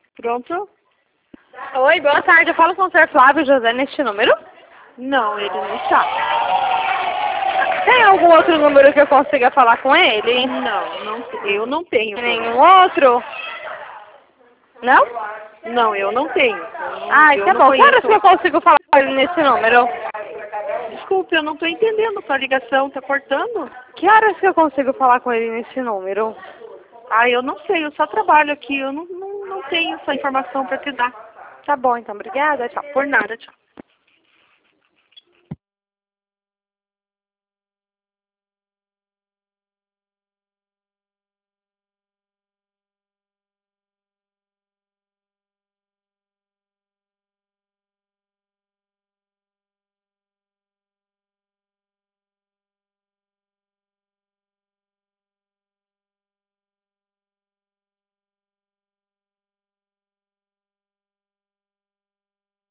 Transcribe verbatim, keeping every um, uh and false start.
Pronto? Oi, boa tarde. Eu falo com o senhor Flávio José neste número. Não, ele não está. Tem algum outro número que eu consiga falar com ele? Não, não, eu não tenho. Nenhum outro? Não? Não, eu não tenho. Eu não, Ai, eu tá não bom. Que horas conheço. que eu consigo falar com ele nesse número? Desculpe, eu não estou entendendo sua ligação. Tá cortando? Que horas que eu consigo falar com ele nesse número? Ah, eu não sei. Eu só trabalho aqui. Eu não, não, não tenho essa informação para te dar. Tá bom, então. Obrigada. Tchau. Por nada, tchau.